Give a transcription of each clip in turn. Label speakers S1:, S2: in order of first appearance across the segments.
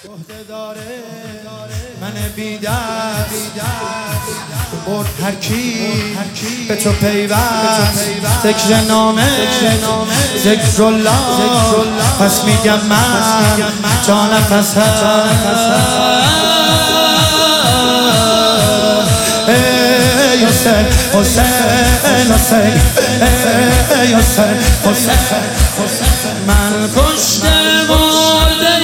S1: من بی‌دست برد هر کی به تو پیوست، ذکر نامه ذکر الله، پس میگم من تا نفس حسین حسین حسین حسین حسین من کشته مرده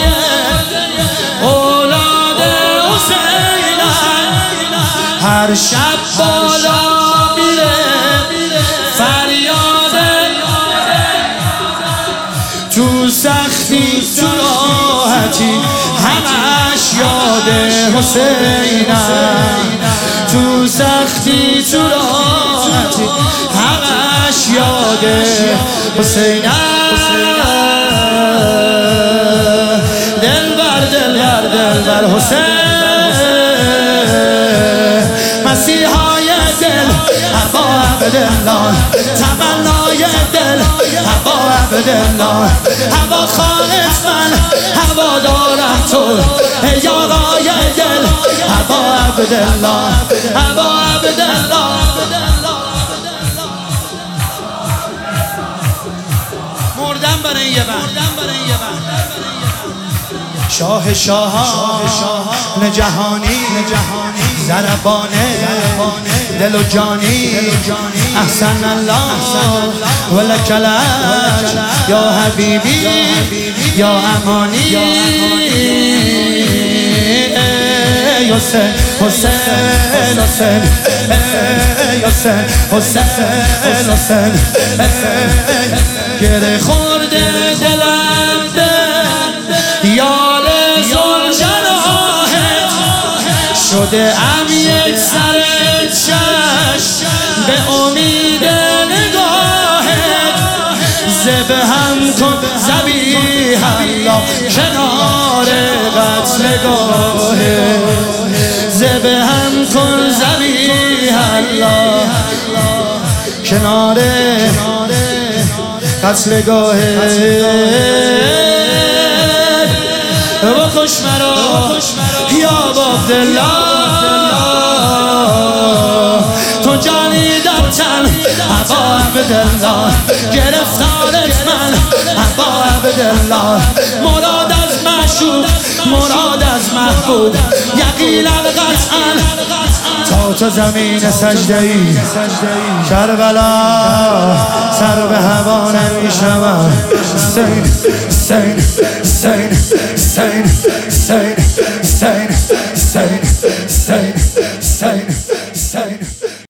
S1: اولاد حسینم، هر شب بالا میره فریاد، تو سختی تو راحتی همش یاد حسینم، تو سختی تو راحتی همش یاد حسینم. دلبر حسین مسیحای دل ابا عبدالله، تمنای دل ابا عبدالله، هوا خانت من هوا دارم تو یارای دل ابا عبدالله، ابا عبدالله. مردم برای یه بند شاه شاهان جهانی، ضربانه دل و جانی، احسن الله ولک الحمد یا حبیبی یا امانی. حسین حسین حسین حسین حسین حسین گره خورده دلم یار زلجناحت، شده ام یک سر چشم به امید نگاهت، ذبحم کن ذبیح الله کنار قتلگاهت، ذبحم کن ذبیح الله کنار قتلگاهت. بکش مرا یا عبدالله، تو جانی در تن ابا عبدالله، گرفتارت من ابا عبدالله، مراد از معشوق مراد از محبوب، یقینا قطعا تا تو زمین سجده ای کربلا سر به هوا نمیشم. حسین حسین حسین حسین حسین حسین حسین